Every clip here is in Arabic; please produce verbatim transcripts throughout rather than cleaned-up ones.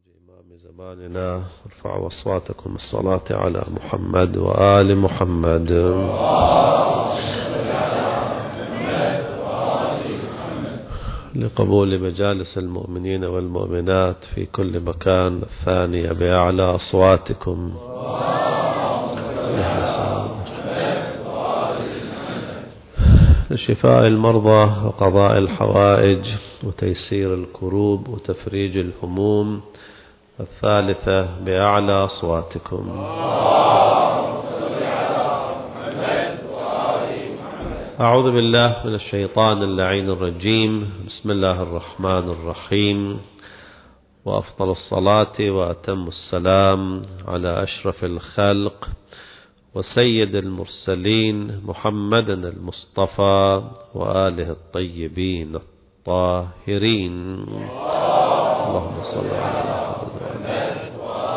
إمام زماننا ارفعوا أصواتكم بالصلاة على محمد وآل محمد. لقبول مجالس المؤمنين والمؤمنات في كل مكان الثانية بأعلى أصواتكم. لشفاء المرضى وقضاء الحوائج وتيسير الكروب وتفريج الهموم الثالثة بأعلى أصواتكم. أعوذ بالله من الشيطان اللعين الرجيم. بسم الله الرحمن الرحيم، وأفضل الصلاة وأتم السلام على أشرف الخلق وسيد المرسلين محمد المصطفى وآله الطيبين الطاهرين. اللهم صل على محمد.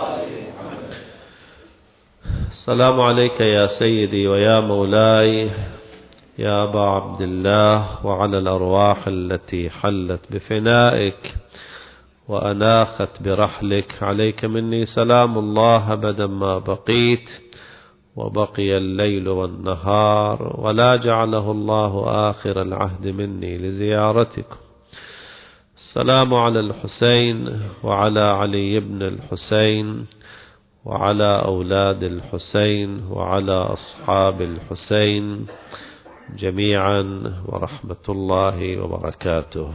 السلام عليك يا سيدي ويا مولاي يا أبا عبد الله، وعلى الأرواح التي حلت بفنائك وأناخت برحلك. عليك مني سلام الله أبدا ما بقيت وبقي الليل والنهار، ولا جعله الله آخر العهد مني لزيارتكم. السلام على الحسين وعلى علي بن الحسين وعلى أولاد الحسين وعلى أصحاب الحسين جميعا، ورحمة الله وبركاته.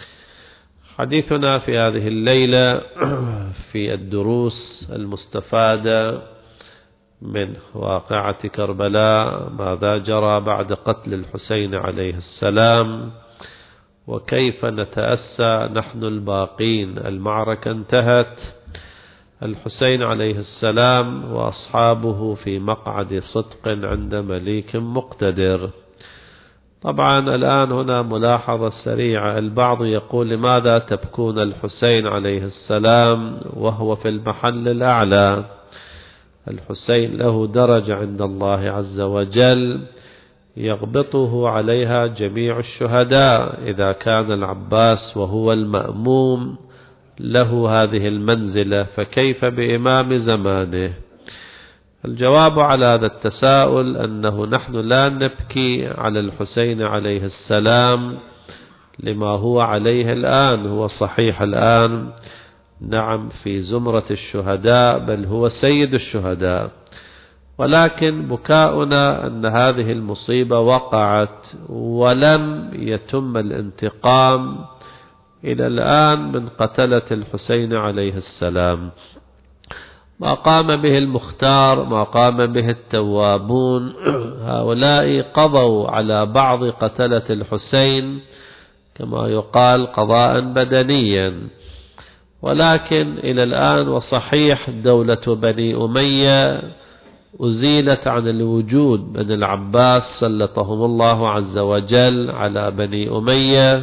حديثنا في هذه الليلة في الدروس المستفادة من واقعة كربلاء، ماذا جرى بعد قتل الحسين عليه السلام، وكيف نتأسى نحن الباقين. المعركة انتهت، الحسين عليه السلام وأصحابه في مقعد صدق عند مليك مقتدر. طبعا الآن هنا ملاحظة سريعة، البعض يقول لماذا تبكون الحسين عليه السلام وهو في المحل الأعلى؟ الحسين له درجة عند الله عز وجل يغبطه عليها جميع الشهداء. إذا كان العباس وهو المأموم له هذه المنزلة، فكيف بإمام زمانه؟ الجواب على هذا التساؤل أنه نحن لا نبكي على الحسين عليه السلام لما هو عليه الآن. هو صحيح الآن نعم في زمرة الشهداء، بل هو سيد الشهداء، ولكن بكاؤنا أن هذه المصيبة وقعت ولم يتم الانتقام إلى الآن من قتلة الحسين عليه السلام. ما قام به المختار، ما قام به التوابون، هؤلاء قضوا على بعض قتلة الحسين كما يقال قضاء بدنيا، ولكن إلى الآن وصحيح دولة بني أمية أزيلت عن الوجود. بني العباس سلطهم الله عز وجل على بني أمية،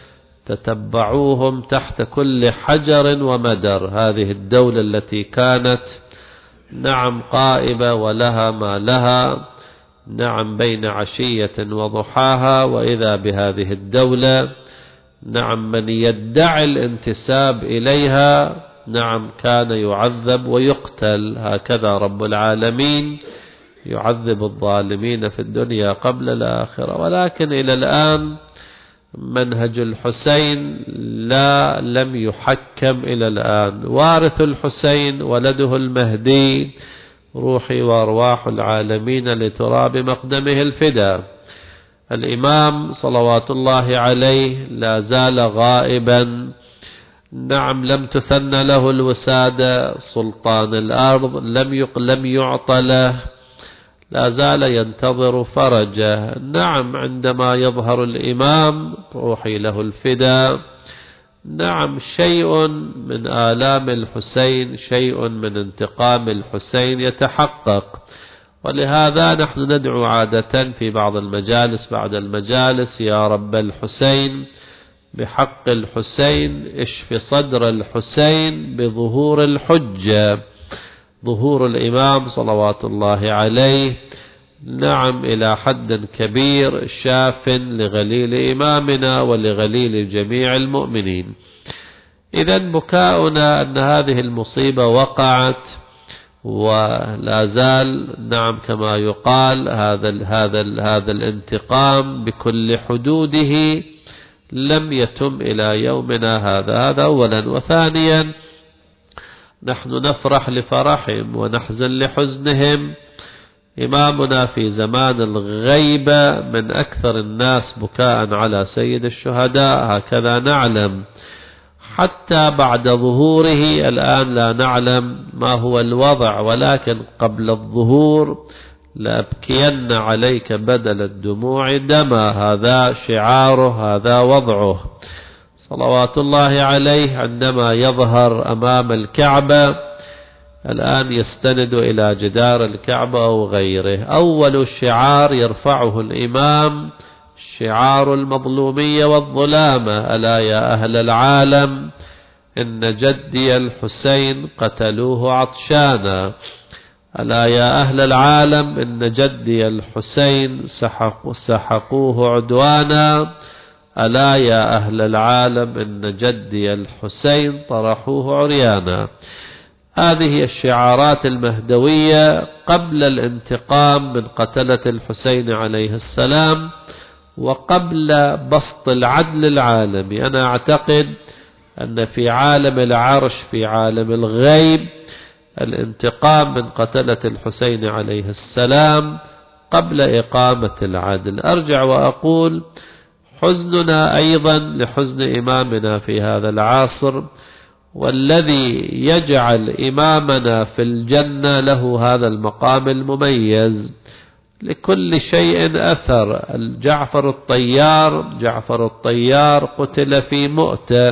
تتبعوهم تحت كل حجر ومدر. هذه الدولة التي كانت نعم قائمة ولها ما لها، نعم بين عشية وضحاها، وإذا بهذه الدولة نعم من يدعي الانتساب إليها نعم كان يعذب ويقتل. هكذا رب العالمين يعذب الظالمين في الدنيا قبل الآخرة. ولكن إلى الآن منهج الحسين لا لم يحكم إلى الآن. وارث الحسين ولده المهدي روحي وأرواح العالمين لتراب مقدمه الفداء. الإمام صلوات الله عليه لا زال غائبا، نعم لم تثنى له الوسادة، سلطان الأرض لم لم يعطى له، لا زال ينتظر فرجه. نعم عندما يظهر الإمام روحي له الفداء، نعم شيء من آلام الحسين، شيء من انتقام الحسين يتحقق. ولهذا نحن ندعو عادة في بعض المجالس بعد المجالس: يا رب الحسين بحق الحسين اشف صدر الحسين بظهور الحجة. ظهور الإمام صلوات الله عليه نعم إلى حد كبير شاف لغليل إمامنا ولغليل جميع المؤمنين. إذا بكاؤنا أن هذه المصيبة وقعت ولا زال نعم كما يقال هذا ال هذا ال هذا الانتقام بكل حدوده لم يتم إلى يومنا هذا. هذا أولا. وثانيا نحن نفرح لفرحهم ونحزن لحزنهم. إمامنا في زمان الغيبة من أكثر الناس بكاء على سيد الشهداء، هكذا نعلم، حتى بعد ظهوره الآن لا نعلم ما هو الوضع، ولكن قبل الظهور لأبكين عليك بدل الدموع دما، هذا شعاره، هذا وضعه صلوات الله عليه. عندما يظهر أمام الكعبة الآن يستند إلى جدار الكعبة أو غيره، أول شعار يرفعه الإمام شعار المظلومية والظلامة: ألا يا أهل العالم إن جدي الحسين قتلوه عطشانا، ألا يا أهل العالم إن جدي الحسين سحق سحقوه عدوانا، ألا يا أهل العالم إن جدي الحسين طرحوه عريانا. هذه الشعارات المهدوية قبل الانتقام من قتلة الحسين عليه السلام وقبل بسط العدل العالمي. أنا أعتقد أن في عالم العرش، في عالم الغيب، الانتقام من قتلة الحسين عليه السلام قبل إقامة العدل. أرجع وأقول حزننا أيضا لحزن إمامنا في هذا العصر، والذي يجعل إمامنا في الجنة له هذا المقام المميز. لكل شيء أثر. جعفر الطيار جعفر الطيار قتل في مؤتة،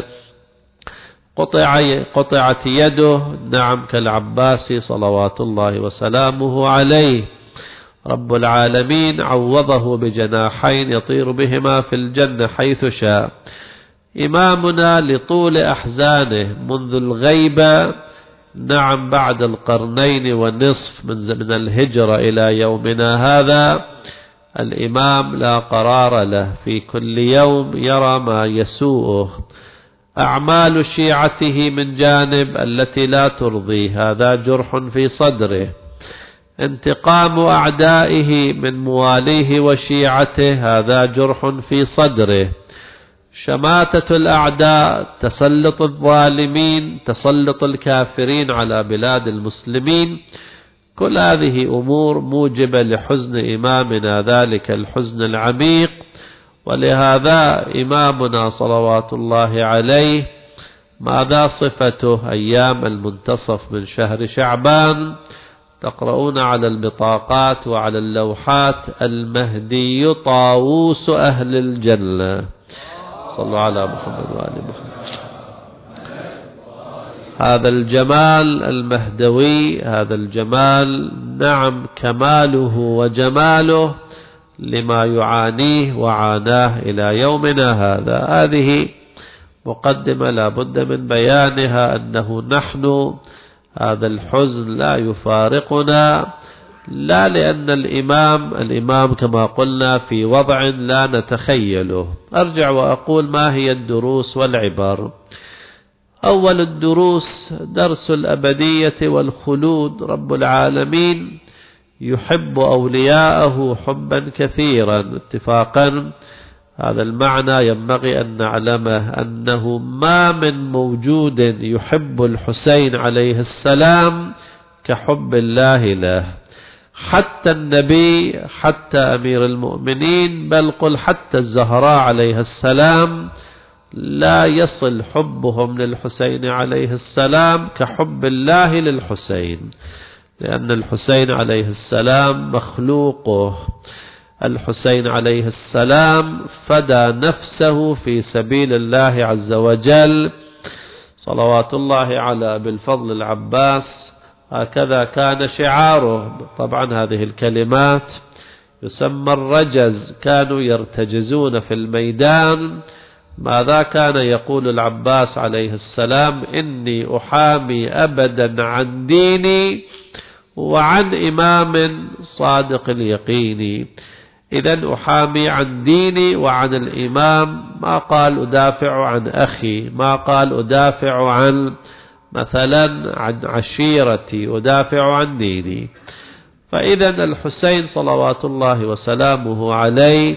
قطع قطعت يده، نعم، كالعباسي صلوات الله وسلامه عليه. رب العالمين عوضه بجناحين يطير بهما في الجنة حيث شاء. إمامنا لطول أحزانه منذ الغيبة، نعم، بعد القرنين والنصف من الهجرة إلى يومنا هذا، الإمام لا قرار له، في كل يوم يرى ما يسوءه. أعمال شيعته من جانب التي لا ترضي، هذا جرح في صدره. انتقام أعدائه من مواليه وشيعته، هذا جرح في صدره. شماتة الأعداء، تسلط الظالمين، تسلط الكافرين على بلاد المسلمين، كل هذه أمور موجبة لحزن إمامنا ذلك الحزن العميق. ولهذا إمامنا صلوات الله عليه ماذا صفته أيام المنتصف من شهر شعبان؟ تقرؤون على البطاقات وعلى اللوحات: المهدي طاووس أهل الجنة. صلوا على محمد وآل محمد. هذا الجمال المهدوي، هذا الجمال، نعم، كماله وجماله لما يعانيه وعاناه إلى يومنا هذا. هذه مقدمة لا بد من بيانها، أنه نحن هذا الحزن لا يفارقنا، لا لأن الإمام الإمام كما قلنا في وضع لا نتخيله. أرجع وأقول ما هي الدروس والعبر. أول الدروس درس الأبدية والخلود. رب العالمين يحب أولياءه حبا كثيرا اتفاقا. هذا المعنى ينبغي أن نعلمه، أنه ما من موجود يحب الحسين عليه السلام كحب الله له. حتى النبي، حتى أمير المؤمنين، بل قل حتى الزهراء عليه السلام لا يصل حبهم للحسين عليه السلام كحب الله للحسين، لأن الحسين عليه السلام مخلوقه. الحسين عليه السلام فدى نفسه في سبيل الله عز وجل، صلوات الله على أبي الفضل العباس. هكذا كان شعاره. طبعا هذه الكلمات يسمى الرجز، كانوا يرتجزون في الميدان. ماذا كان يقول العباس عليه السلام؟ إني أحامي أبدا عن ديني وعن إمام صادق اليقين. إذن أحامي عن ديني وعن الإمام، ما قال أدافع عن أخي، ما قال أدافع عن مثلا عن عشيرتي، أدافع عن ديني. فإذا الحسين صلوات الله وسلامه عليه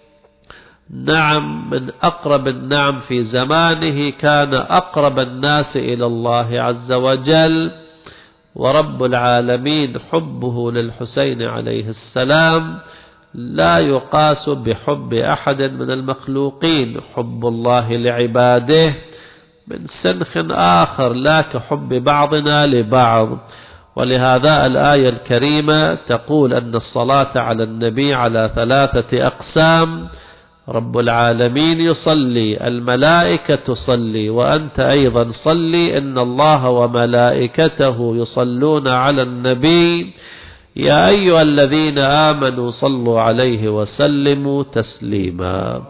نعم من أقرب النعم في زمانه، كان أقرب الناس إلى الله عز وجل، ورب العالمين حبه للحسين عليه السلام لا يقاس بحب أحد من المخلوقين. حب الله لعباده من سنخ آخر لا كحب بعضنا لبعض. ولهذا الآية الكريمة تقول أن الصلاة على النبي على ثلاثة أقسام: رب العالمين يصلي، الملائكة تصلي، وأنت أيضا صلي، إن الله وملائكته يصلون على النبي يا أيها الذين آمنوا صلوا عليه وسلموا تسليما.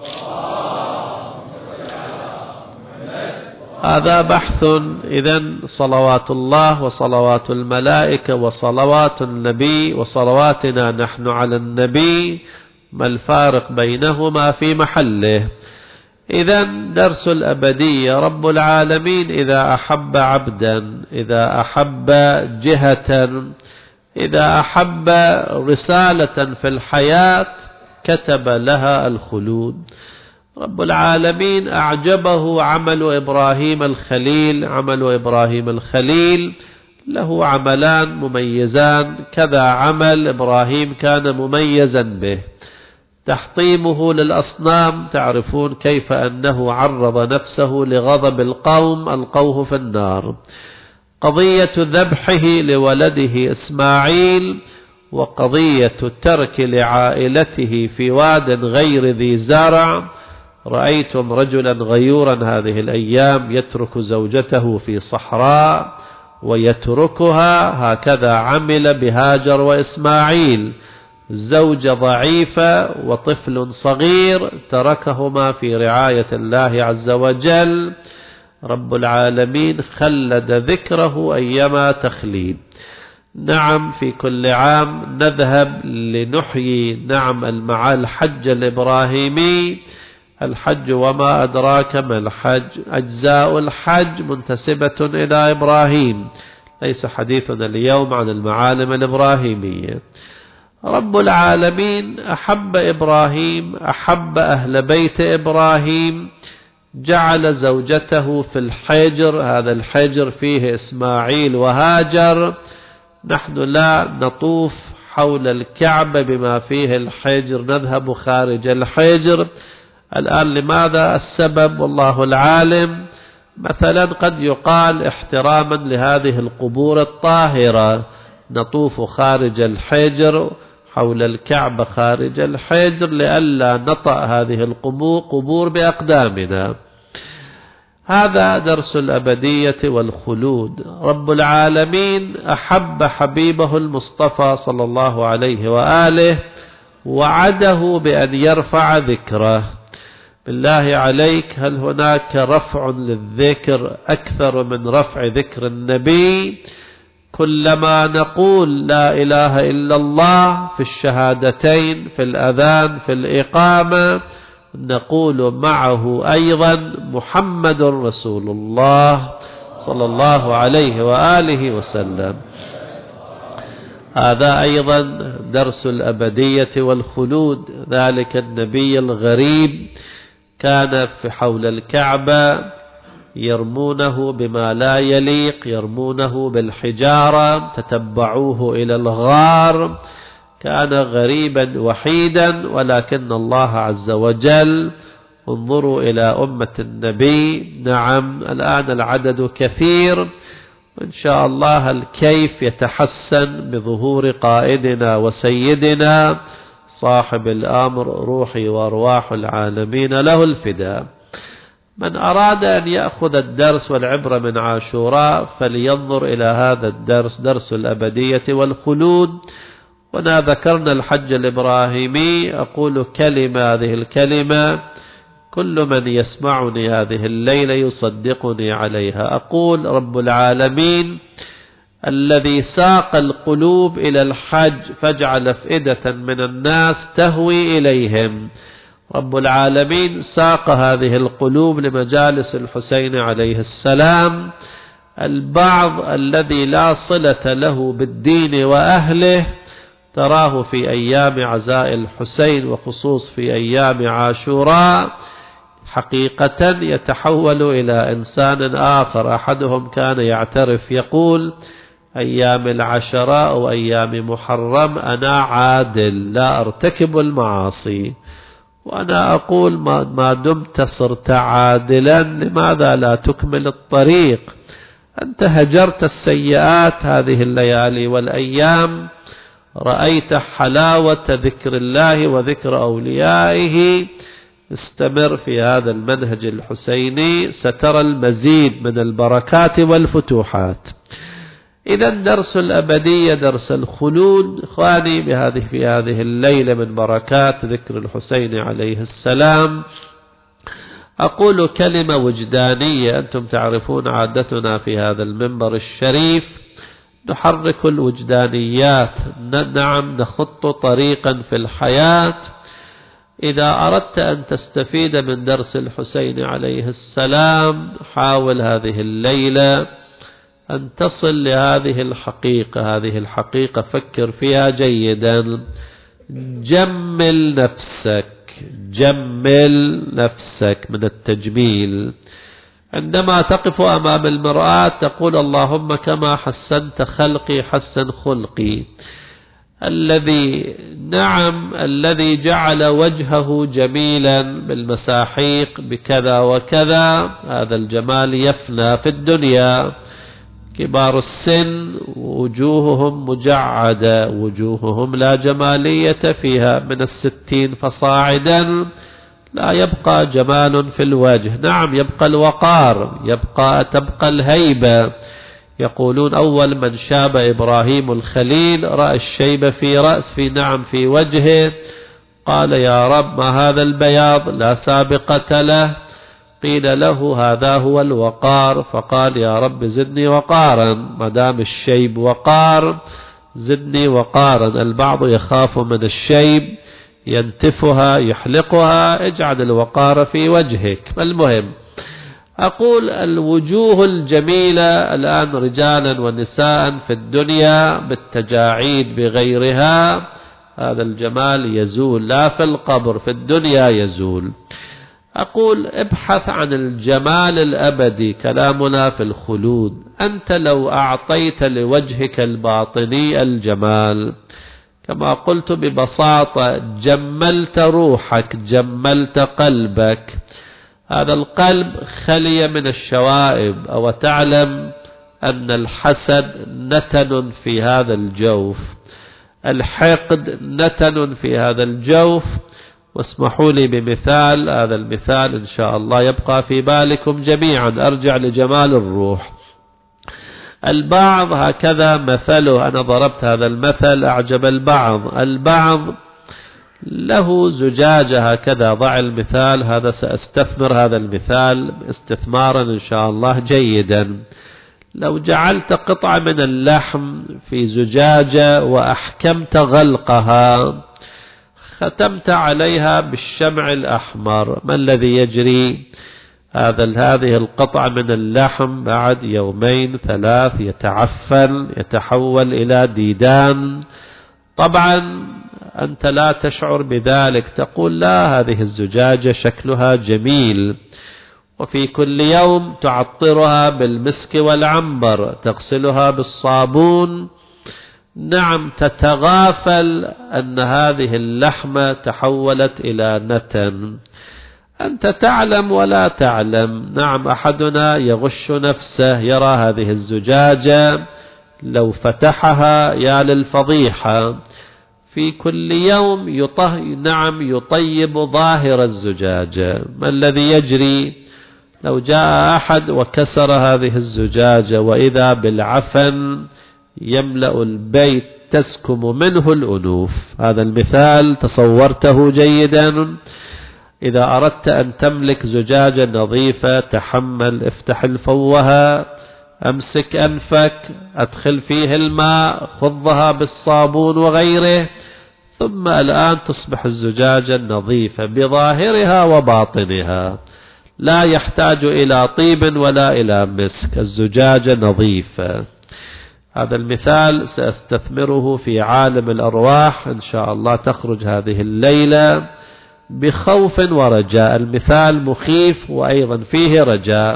هذا بحث. إذن صلوات الله وصلوات الملائكة وصلوات النبي وصلواتنا نحن على النبي، ما الفارق بينهما في محله. إذن درس الأبدية: رب العالمين إذا أحب عبدا، إذا أحب جهة، إذا أحب رسالة في الحياة كتب لها الخلود. رب العالمين أعجبه عمل إبراهيم الخليل. عمل إبراهيم الخليل له عملان مميزان، كذا عمل إبراهيم كان مميزا به: تحطيمه للأصنام، تعرفون كيف أنه عرض نفسه لغضب القوم ألقوه في النار، قضية ذبحه لولده إسماعيل، وقضية الترك لعائلته في واد غير ذي زرع. رأيتم رجلا غيورا هذه الأيام يترك زوجته في صحراء ويتركها، هكذا عمل بهاجر وإسماعيل، زوجة ضعيفة وطفل صغير تركهما في رعاية الله عز وجل. رب العالمين خلد ذكره أيما تخليد. نعم في كل عام نذهب لنحيي نعم المع الحج الإبراهيمي. الحج وما أدراك ما الحج، أجزاء الحج منتسبة إلى إبراهيم، ليس حديثنا اليوم عن المعالم الإبراهيمية. رب العالمين أحب إبراهيم، أحب أهل بيت إبراهيم، جعل زوجته في الحجر، هذا الحجر فيه إسماعيل وهاجر. نحن لا نطوف حول الكعبة بما فيه الحجر، نذهب خارج الحجر. الآن لماذا؟ السبب والله العالم. مثلا قد يقال احتراما لهذه القبور الطاهرة نطوف خارج الحجر حول الكعبة خارج الحجر لئلا نطأ هذه القبور بأقدامنا. هذا درس الأبدية والخلود. رب العالمين أحب حبيبه المصطفى صلى الله عليه وآله، وعده بأن يرفع ذكره. بالله عليك، هل هناك رفع للذكر أكثر من رفع ذكر النبي؟ كلما نقول لا إله إلا الله في الشهادتين، في الأذان، في الإقامة، نقول معه أيضا محمد رسول الله صلى الله عليه وآله وسلم. هذا أيضا درس الأبدية والخلود. ذلك النبي الغريب كان في حول الكعبة يرمونه بما لا يليق، يرمونه بالحجارة، تتبعوه إلى الغار. كان غريبا وحيدا، ولكن الله عز وجل، انظروا إلى أمة النبي، نعم الآن العدد كثير، وإن شاء الله الكيف يتحسن بظهور قائدنا وسيدنا صاحب الأمر، روحي وأرواح العالمين له الفداء. من أراد أن يأخذ الدرس والعبرة من عاشوراء فلينظر إلى هذا الدرس، درس الأبدية والخلود. ونا ذكرنا الحج الإبراهيمي، أقول كلمة، هذه الكلمة كل من يسمعني هذه الليلة يصدقني عليها. أقول رب العالمين الذي ساق القلوب إلى الحج فجعل أفئدة من الناس تهوي إليهم. رب العالمين ساق هذه القلوب لمجالس الحسين عليه السلام. البعض الذي لا صلة له بالدين وأهله تراه في أيام عزاء الحسين وخصوص في أيام عاشوراء حقيقة يتحول إلى إنسان آخر. أحدهم كان يعترف يقول: أيام العشراء وأيام محرم أنا عادل لا أرتكب المعاصي. وأنا أقول ما دمت صرت عادلا لماذا لا تكمل الطريق؟ أنت هجرت السيئات هذه الليالي والأيام، رأيت حلاوة ذكر الله وذكر أوليائه، استمر في هذا المنهج الحسيني سترى المزيد من البركات والفتوحات. إذا درس الأبدية درس الخلود. إخواني بهذه في هذه الليلة من بركات ذكر الحسين عليه السلام أقول كلمة وجدانية. أنتم تعرفون عادتنا في هذا المنبر الشريف نحرك الوجدانيات، نعم نخط طريقا في الحياة. إذا أردت أن تستفيد من درس الحسين عليه السلام حاول هذه الليلة أن تصل لهذه الحقيقة. هذه الحقيقة فكر فيها جيدا. جمل نفسك، جمل نفسك من التجميل. عندما تقف أمام المرآة تقول: اللهم كما حسنت خلقي حسن خلقي. الذي نعم الذي جعل وجهه جميلا بالمساحيق بكذا وكذا، هذا الجمال يفنى في الدنيا. كبار السن وجوههم مجعدة، وجوههم لا جمالية فيها، من الستين فصاعدا لا يبقى جمال في الوجه. نعم يبقى الوقار، يبقى تبقى الهيبة. يقولون أول من شاب إبراهيم الخليل رأى الشيب في رأس في نعم في وجهه، قال: يا رب ما هذا البياض لا سابقة له. قيل له: هذا هو الوقار. فقال: يا رب زدني وقارا، ما دام الشيب وقار زدني وقارا. البعض يخاف من الشيب ينتفها يحلقها، اجعل الوقار في وجهك. المهم أقول الوجوه الجميلة الآن رجالا ونساء في الدنيا بالتجاعيد بغيرها، هذا الجمال يزول، لا في القبر، في الدنيا يزول. أقول ابحث عن الجمال الأبدي، كلامنا في الخلود. أنت لو أعطيت لوجهك الباطني الجمال، كما قلت ببساطة، جملت روحك، جملت قلبك. هذا القلب خلي من الشوائب. أو تعلم أن الحسد نتن في هذا الجوف، الحقد نتن في هذا الجوف. واسمحوا لي بمثال، هذا المثال إن شاء الله يبقى في بالكم جميعا. أرجع لجمال الروح. البعض هكذا مثله، أنا ضربت هذا المثل أعجب البعض. البعض له زجاجة هكذا، ضع المثال هذا، سأستثمر هذا المثال استثمارا إن شاء الله جيدا. لو جعلت قطعة من اللحم في زجاجة وأحكمت غلقها، ختمت عليها بالشمع الأحمر، ما الذي يجري؟ هذا هذه القطعة من اللحم بعد يومين ثلاث يتعفن، يتحول إلى ديدان. طبعا أنت لا تشعر بذلك، تقول لا، هذه الزجاجة شكلها جميل. وفي كل يوم تعطرها بالمسك والعنبر، تغسلها بالصابون. نعم تتغافل أن هذه اللحمة تحولت إلى نتن. أنت تعلم ولا تعلم. نعم أحدنا يغش نفسه، يرى هذه الزجاجة لو فتحها يا للفضيحة. في كل يوم يطه نعم يطيب ظاهر الزجاجة. ما الذي يجري؟ لو جاء أحد وكسر هذه الزجاجة وإذا بالعفن يملأ البيت تسكم منه الأنوف. هذا المثال تصورته جيدا. إذا أردت أن تملك زجاجة نظيفة تحمل، افتح الفوهة، أمسك أنفك، أدخل فيه الماء، خضها بالصابون وغيره، ثم الآن تصبح الزجاجة نظيفة بظاهرها وباطنها، لا يحتاج إلى طيب ولا إلى مسك، الزجاجة نظيفة. هذا المثال سأستثمره في عالم الأرواح إن شاء الله، تخرج هذه الليلة بخوف ورجاء. المثال مخيف وأيضا فيه رجاء.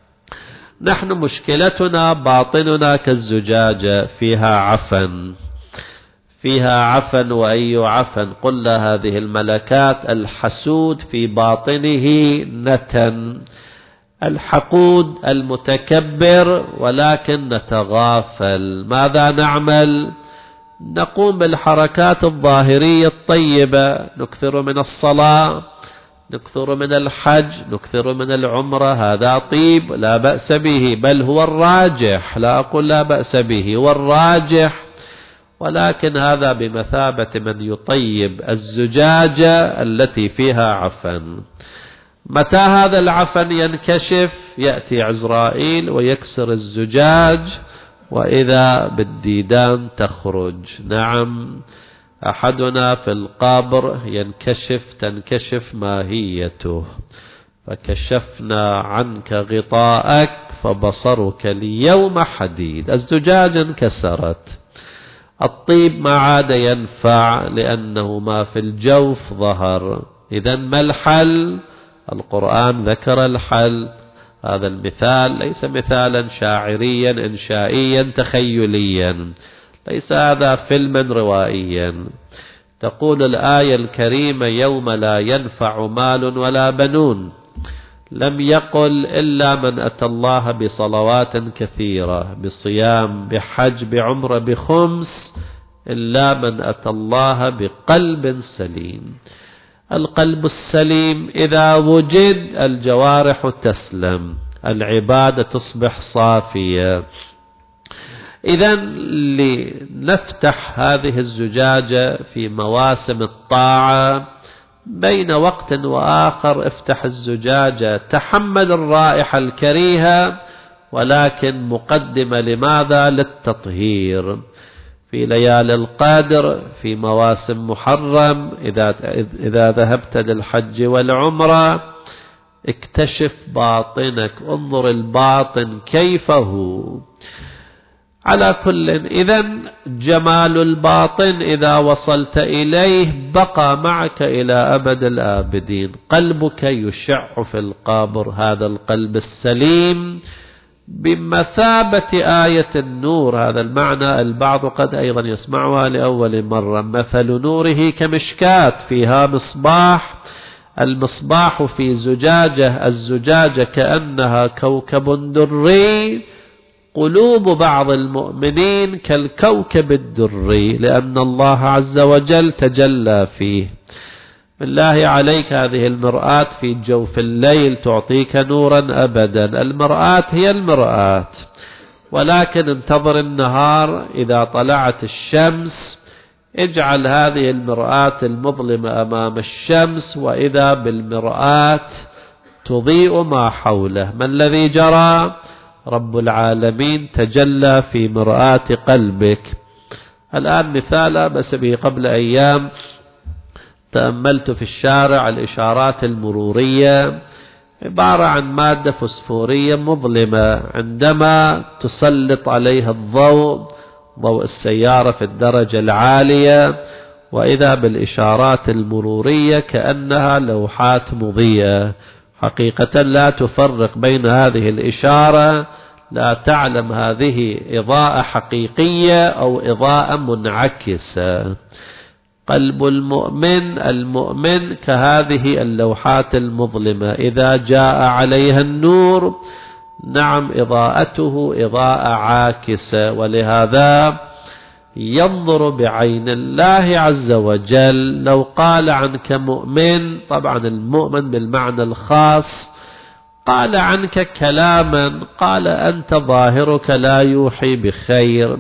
نحن مشكلتنا باطننا كالزجاجة، فيها عفن، فيها عفن. وأي عفن؟ قلنا هذه الملكات، الحسود في باطنه نتن، الحقود المتكبر، ولكن نتغافل. ماذا نعمل؟ نقوم بالحركات الظاهرية الطيبة، نكثر من الصلاة، نكثر من الحج، نكثر من العمرة، هذا طيب لا بأس به، بل هو الراجح، لا أقول لا بأس به، هو الراجح، ولكن هذا بمثابة من يطيب الزجاجة التي فيها عفن. متى هذا العفن ينكشف؟ يأتي عزرائيل ويكسر الزجاج، وإذا بالديدان تخرج. نعم، أحدنا في القبر ينكشف، تنكشف ماهيته، فكشفنا عنك غطاءك فبصرك اليوم حديد. الزجاجة انكسرت، الطيب ما عاد ينفع لأنه ما في الجوف ظهر. إذن ما الحل؟ القرآن ذكر الحل. هذا المثال ليس مثالا شاعريا إنشائيا تخيليا، ليس هذا فيلما روائيا. تقول الآية الكريمة: يوم لا ينفع مال ولا بنون. لم يقل إلا من أتى الله بصلوات كثيرة، بصيام، بحج، بعمرة، بخمس، إلا من أتى الله بقلب سليم. القلب السليم إذا وجد الجوارح تسلم، العبادة تصبح صافية. إذن لنفتح هذه الزجاجة في مواسم الطاعة، بين وقت وآخر افتح الزجاجة، تحمل الرائحة الكريهة، ولكن مقدمة لماذا؟ للتطهير. في ليالي القدر، في مواسم محرم، إذا إذا ذهبت للحج والعمرة اكتشف باطنك، انظر الباطن كيف هو. على كل، إذن جمال الباطن إذا وصلت إليه بقى معك إلى أبد الآبدين. قلبك يشع في القبر، هذا القلب السليم بمثابة آية النور. هذا المعنى البعض قد أيضا يسمعها لأول مرة. مثل نوره كمشكاة فيها مصباح، المصباح في زجاجة، الزجاجة كأنها كوكب دري. قلوب بعض المؤمنين كالكوكب الدري، لأن الله عز وجل تجلى فيه. بالله عليك، هذه المرآة في جوف الليل تعطيك نورا أبدا. المرآة هي المرآة، ولكن انتظر النهار، إذا طلعت الشمس اجعل هذه المرآة المظلمة أمام الشمس، وإذا بالمرآة تضيء ما حوله. ما الذي جرى؟ رب العالمين تجلى في مرآة قلبك. الآن مثال بس به، قبل أيام تأملت في الشارع الإشارات المرورية، عبارة عن مادة فسفورية مظلمة، عندما تسلط عليها الضوء، ضوء السيارة في الدرجة العالية، وإذا بالإشارات المرورية كأنها لوحات مضيئة. حقيقة لا تفرق بين هذه الإشارة، لا تعلم هذه إضاءة حقيقية أو إضاءة منعكسة. قلب المؤمن المؤمن كهذه اللوحات المظلمة، إذا جاء عليها النور، نعم، إضاءته إضاءة عاكسة، ولهذا ينظر بعين الله عز وجل. لو قال عنك مؤمن، طبعا المؤمن بالمعنى الخاص، قال عنك كلاما، قال أنت ظاهرك لا يوحي بخير،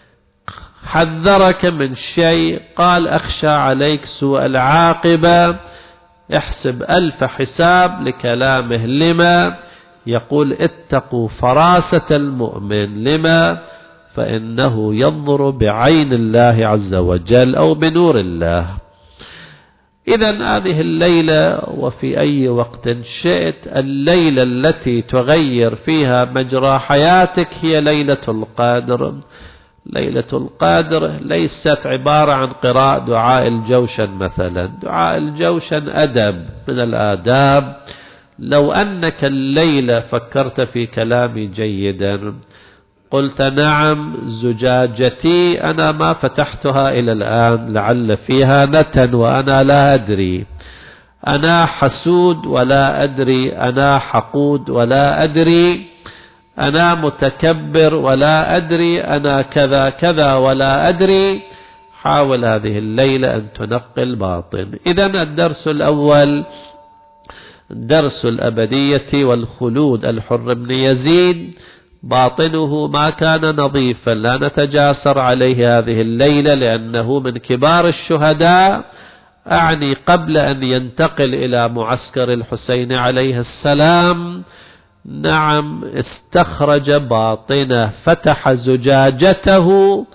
حذرك من شيء، قال أخشى عليك سوء العاقبة، احسب ألف حساب لكلامه. لما؟ يقول اتقوا فراسة المؤمن. لما؟ فإنه ينظر بعين الله عز وجل أو بنور الله. إذن هذه الليلة وفي أي وقت شئت، الليلة التي تغير فيها مجرى حياتك هي ليلة القدر. ليلة القدر ليست عبارة عن قراءة دعاء الجوشن مثلا. دعاء الجوشن أدب من الآداب. لو أنك الليلة فكرت في كلامي جيدا، قلت نعم زجاجتي أنا ما فتحتها إلى الآن لعل فيها نتن وأنا لا أدري، أنا حسود ولا أدري، أنا حقود ولا أدري، أنا متكبر ولا أدري، أنا كذا كذا ولا أدري. حاول هذه الليلة أن تنقي الباطن. إذن الدرس الأول درس الأبدية والخلود. الحر بن يزيد باطنه ما كان نظيفا، لا نتجاسر عليه هذه الليلة لأنه من كبار الشهداء، أعني قبل أن ينتقل إلى معسكر الحسين عليه السلام. نعم استخرج باطنه، فتح زجاجته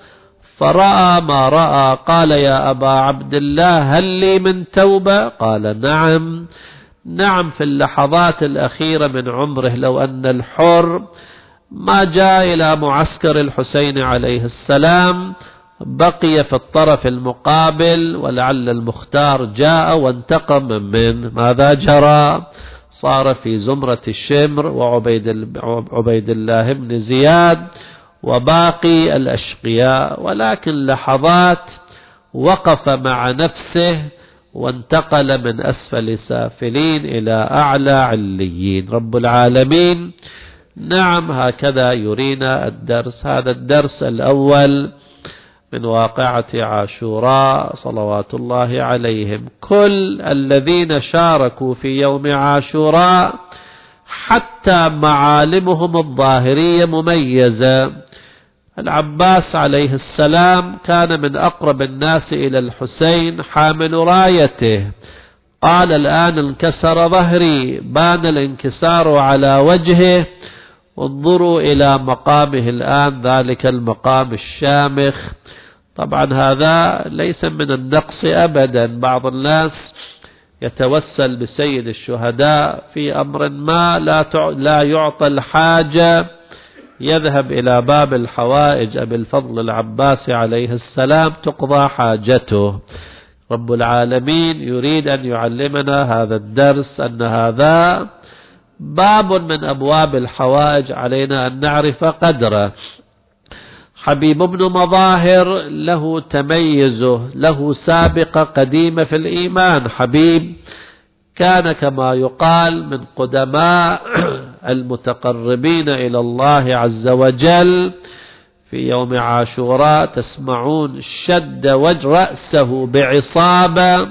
فرأى ما رأى. قال يا أبا عبد الله هل لي من توبة؟ قال نعم. نعم في اللحظات الأخيرة من عمره لو أن الحر ما جاء إلى معسكر الحسين عليه السلام، بقي في الطرف المقابل ولعل المختار جاء وانتقم من ماذا جرى؟ صار في زمرة الشمر وعبيد عبيد الله بن زياد وباقي الأشقياء. ولكن لحظات وقف مع نفسه وانتقل من أسفل سافلين إلى أعلى عليين. رب العالمين نعم هكذا يرينا الدرس. هذا الدرس الأول من واقعة عاشوراء صلوات الله عليهم. كل الذين شاركوا في يوم عاشوراء حتى معالمهم الظاهرية مميزة. العباس عليه السلام كان من أقرب الناس إلى الحسين حامل رايته، قال الآن انكسر ظهري، بان الانكسار على وجهه، انظروا إلى مقامه الآن، ذلك المقام الشامخ. طبعا هذا ليس من النقص أبدا. بعض الناس يتوسل بسيد الشهداء في أمر ما لا لا يعطى الحاجة، يذهب إلى باب الحوائج أبي الفضل العباس عليه السلام تقضى حاجته. رب العالمين يريد أن يعلمنا هذا الدرس، أن هذا باب من أبواب الحوائج علينا أن نعرف قدره. حبيب بن مظاهر له تميزه، له سابقة قديمة في الإيمان. حبيب كان كما يقال من قدماء المتقربين إلى الله عز وجل. في يوم عاشوراء تسمعون شد وجه رأسه بعصابة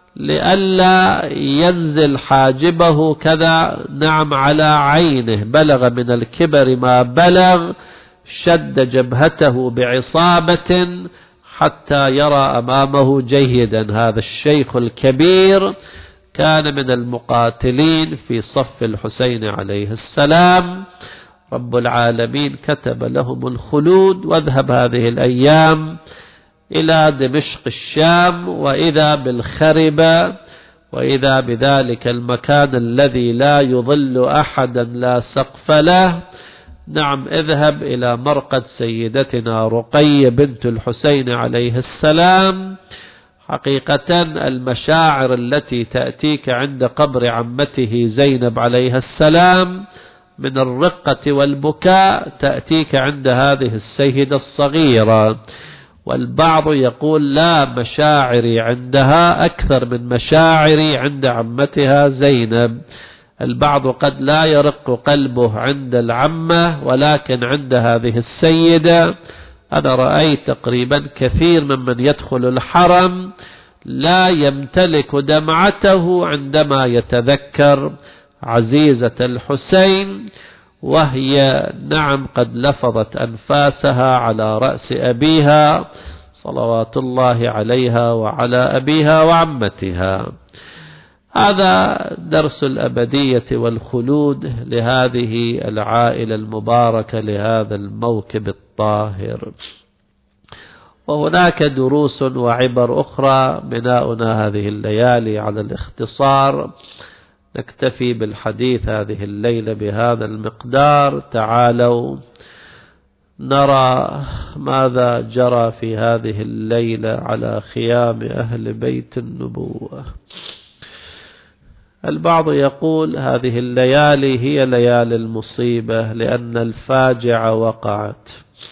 لئلا ينزل حاجبه كذا نعم على عينه، بلغ من الكبر ما بلغ، شد جبهته بعصابة حتى يرى أمامه جيدا. هذا الشيخ الكبير كان من المقاتلين في صف الحسين عليه السلام. رب العالمين كتب لهم الخلود. واذهب هذه الأيام إلى دمشق الشام، وإذا بالخربة، وإذا بذلك المكان الذي لا يظل أحدا لا سقف له. نعم اذهب إلى مرقد سيدتنا رقية بنت الحسين عليه السلام. حقيقة المشاعر التي تأتيك عند قبر عمته زينب عليها السلام من الرقة والبكاء تأتيك عند هذه السيدة الصغيرة. والبعض يقول لا، مشاعري عندها أكثر من مشاعري عند عمتها زينب. البعض قد لا يرق قلبه عند العمة، ولكن عند هذه السيدة أنا رأيت تقريبا كثير ممن يدخل الحرم لا يمتلك دمعته عندما يتذكر عزيزة الحسين، وهي نعم قد لفظت أنفاسها على رأس أبيها صلوات الله عليها وعلى أبيها وعمتها. هذا درس الأبدية والخلود لهذه العائلة المباركة، لهذا الموكب الطاهر. وهناك دروس وعبر أخرى. بناؤنا هذه الليالي على الاختصار، نكتفي بالحديث هذه الليلة بهذا المقدار. تعالوا نرى ماذا جرى في هذه الليلة على خيام أهل بيت النبوة. البعض يقول هذه الليالي هي ليالي المصيبة لأن الفاجعة وقعت.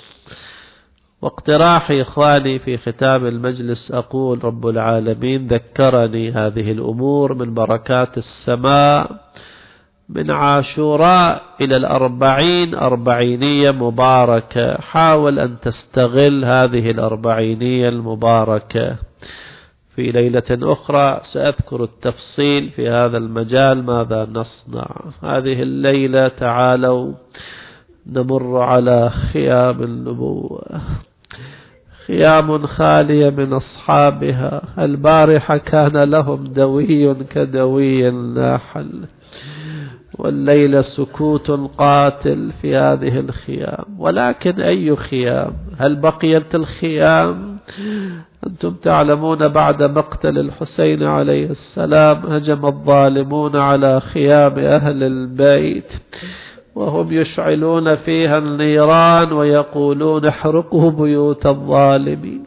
واقتراحي إخواني في ختام المجلس أقول رب العالمين ذكرني هذه الأمور من بركات السماء، من عاشوراء إلى الأربعين أربعينية مباركة. حاول أن تستغل هذه الأربعينية المباركة. في ليلة أخرى سأذكر التفصيل في هذا المجال ماذا نصنع. هذه الليلة تعالوا نمر على خيام النبوة، خيام خالية من أصحابها. البارحة كان لهم دوي كدوي الناحل، والليلة سكوت قاتل في هذه الخيام. ولكن أي خيام؟ هل بقيت الخيام؟ أنتم تعلمون بعد مقتل الحسين عليه السلام هجم الظالمون على خيام أهل البيت وهم يشعلون فيها النيران ويقولون احرقوا بيوت الظالمين.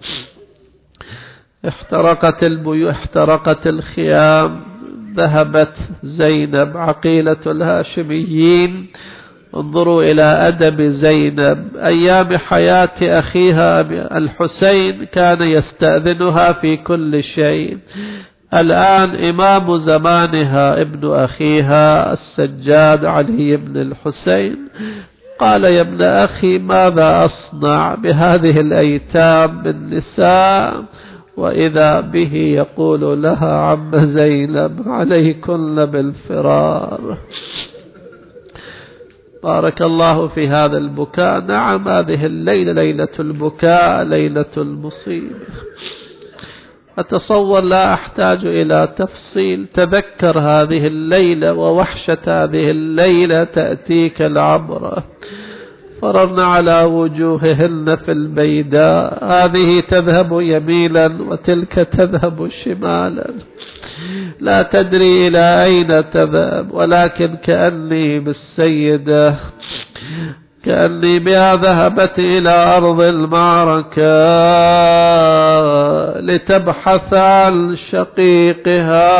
احترقت البيوت، احترقت الخيام. ذهبت زينب عقيلة الهاشميين. انظروا إلى أدب زينب أيام حياة أخيها الحسين، كان يستأذنها في كل شيء. الآن إمام زمانها ابن أخيها السجاد علي بن الحسين قال يا ابن أخي ماذا أصنع بهذه الأيتام بالنساء؟ وإذا به يقول لها عم زينب عليكن بالفرار. بارك الله في هذا البكاء. نعم هذه الليلة ليلة البكاء، ليلة المصيبة. أتصور لا أحتاج إلى تفصيل. تذكر هذه الليلة ووحشة هذه الليلة تأتيك العبرة. فررن على وجوههن في البيداء، هذه تذهب يمينا وتلك تذهب شمالا، لا تدري إلى أين تذهب. ولكن كأني بالسيدة، كأني بها ذهبت إلى أرض المعركة لتبحث عن شقيقها.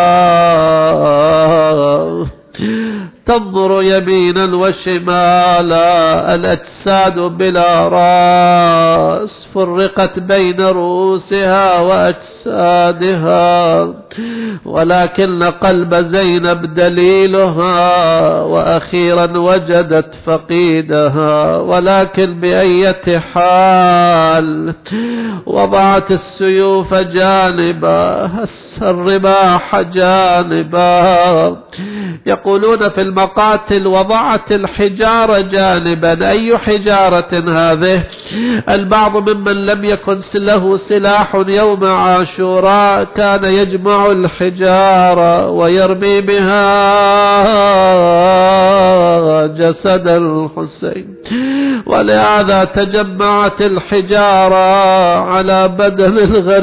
تنظر يمينا وشمالا، الأجساد بلا رأس فرقت بين رؤوسها وأجسادها، ولكن قلب زينب دليلها. وأخيرا وجدت فقيدها، ولكن بأية حال وضعت السيوف جانبا، الرماح جانبا. يقولون في المقاتل وضعت الحجارة جانبا. أي حجارة هذه؟ البعض ممن لم يكن له سلاح يوم عاشوراء كان يجمع الحجارة ويرمي بها جسد الحسين، ولهذا تجمعت الحجارة على بدن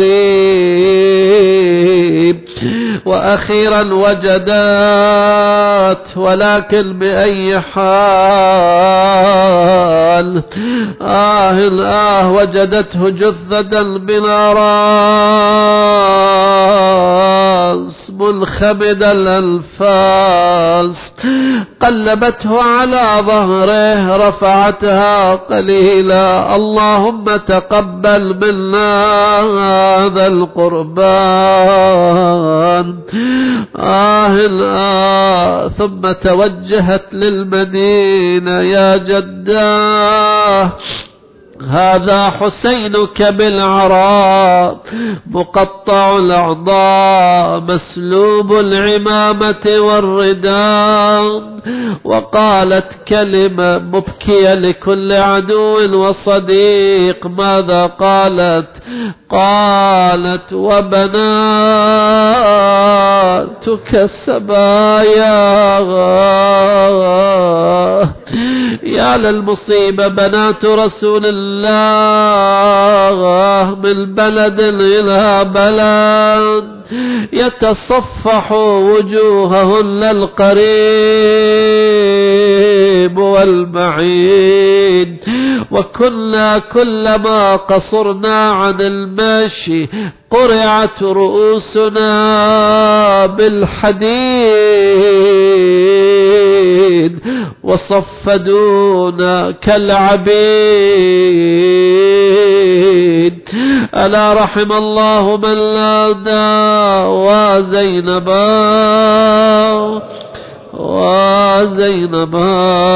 الغريب. وأخيرا وجدت، ولكن بأي حال؟ آه الآه وجدته جثة بلا رأس منخمد الأنفاس. قلبته على ظهره، رفعتها قليلا. اللهم تقبل منا هذا القربان. آه آه ثم توجهت للمدينة. يا جداه هذا حسينك بالعراء مقطع الأعضاء مسلوب العمامة والرداء. وقالت كلمة مبكية لكل عدو وصديق. ماذا قالت؟ قالت وبناتك سبايا. يا للمصيبة، بنات رسول الله من بلد إلى بلد يتصفح وجوههن القريب والبعيد، وكنا كلما قصرنا عن المشي قرعت رؤوسنا بالحديد وصفدونا كالعبيد. ألا رحم الله من نادى وزينبا وزينبا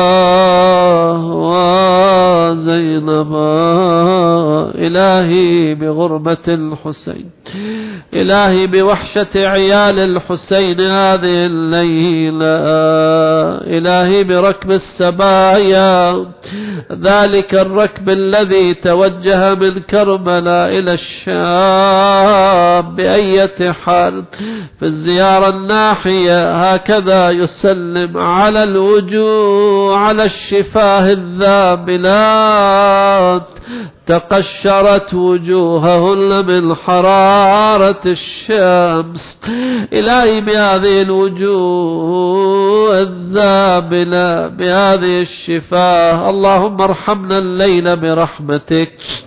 وزينبا. إلهي بغربة الحسين، إلهي بوحشة عيال الحسين هذه الليلة، إلهي بركب السبايا، ذلك الركب الذي توجه من كربلاء إلى الشام بأية حال في الزيارة الناحية، هكذا يسلم على الوجوه على الشفاه الذابلات تقشرت وجوههن من حرارة الشمس. إلهي بهذه الوجوه الذابلة بهذه الشفاه اللهم ارحمنا الليل برحمتك،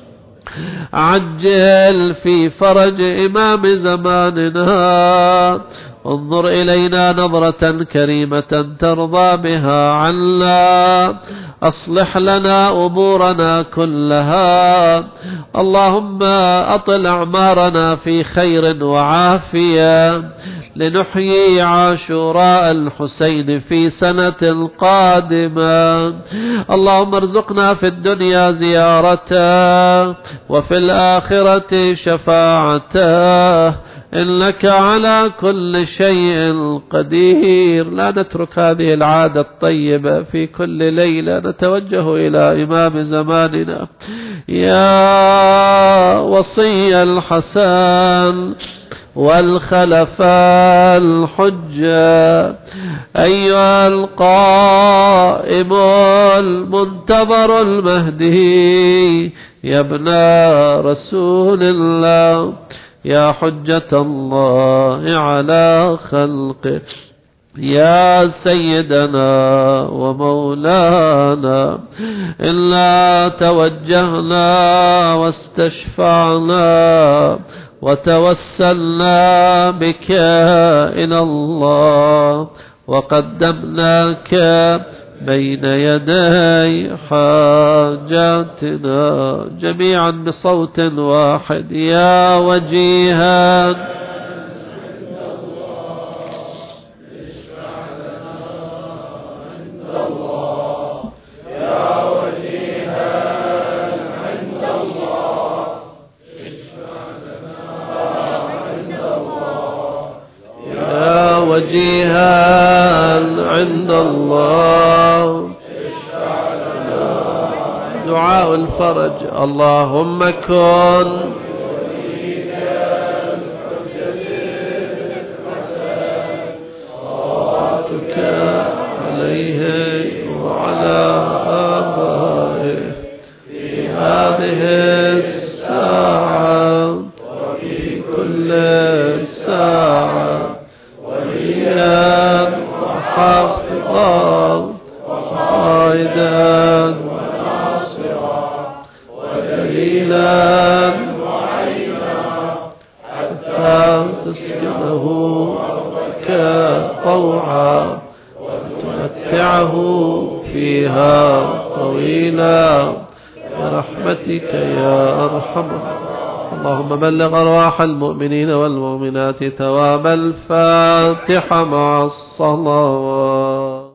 عجل في فرج إمام زماننا، انظر إلينا نظرة كريمة ترضى بها عنا، أصلح لنا أمورنا كلها، اللهم أطل أعمارنا في خير وعافية لنحيي عاشوراء الحسين في سنة قادمة. اللهم ارزقنا في الدنيا زيارته وفي الآخرة شفاعته، إنك على كل شيء قدير. لا نترك هذه العادة الطيبة، في كل ليلة نتوجه إلى إمام زماننا يا وصي الحسن والخلفاء الحجة، أيها القائم المنتظر المهدي يا ابن رسول الله، يا حجة الله على خلقه، يا سيدنا ومولانا، إلا توجهنا واستشفعنا وتوسلنا بك إلى الله وقدمناك بين يدي حاجاتنا جميعا بصوت واحد، يا وجيها وجيها عند الله. دعاء الفرج، اللهم كن صلاتك عليه وعلى آبائه في هذه الساعة وفي كل ساعة، وحافظا وقائدا وناصرا ودليلا وعينا، حتى تسكنه أرضك طوعا وتمتعه فيها طويلا برحمتك يا أرحم. اللهم بلغ أرواح المؤمنين والمؤمنات ثواب الفاتحة مع الصلوات.